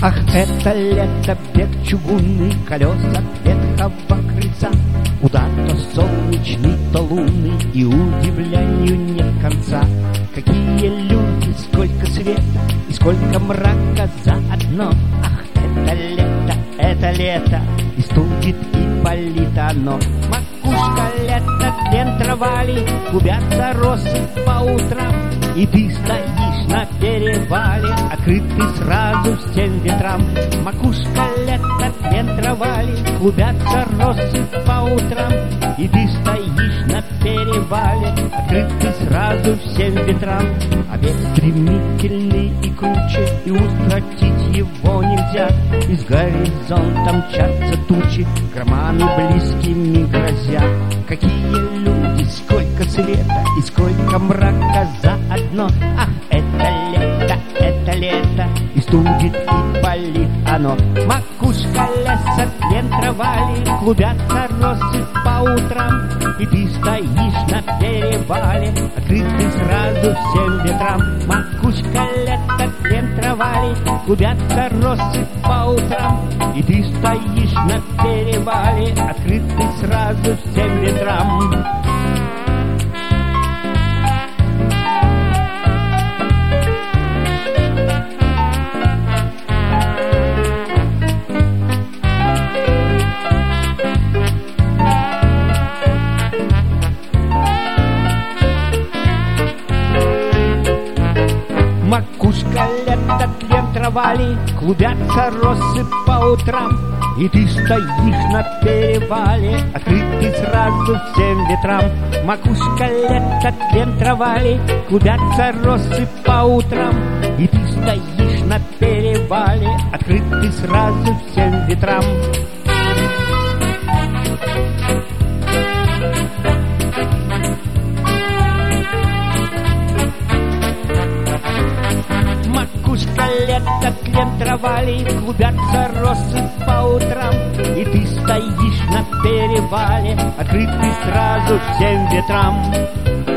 Ах, это лето, бег чугунный, колеса ветхого крыльца, куда-то солнечный, то лунный, и удивлению нет конца. Какие люди, сколько света и сколько мрака заодно. Ах, это лето, и студит, и болит оно. Макушка лето, тлен трава-ли, клубятся росы по утрам, и ты стоишь на перевале, открытый сразу всем ветрам. Макушка лето, тлен трава-ли, клубятся росы по утрам, и ты стоишь на перевале, открытый сразу всем ветрам. А век стремительный и круче, и укротить его нельзя. И с горизонта мчатся тучи, громами близкими грозя. Какие люди, сколько света и сколько мрака заодно. Ах, это лето, и студит, и болит оно. Макушка леса, тлен трава-ли, клубятся росы по утрам, и ты стоишь на перевале, открытый сразу всем ветрам. Макушка леса, тлен трава-ли, клубятся росы по утрам, и ты стоишь на перевале, открытый сразу всем ветрам. Макушка лето, тлен трава-ли, клубятся росы по утрам, и ты стоишь на перевале, открытый сразу всем ветрам. Макушка лето, тлен трава-ли, клубятся росы по утрам, и ты стоишь на перевале, открытый сразу всем ветрам. Макушка лето, тлен трава-ли, клубятся росы по утрам, и ты стоишь на перевале, открытый сразу всем ветрам.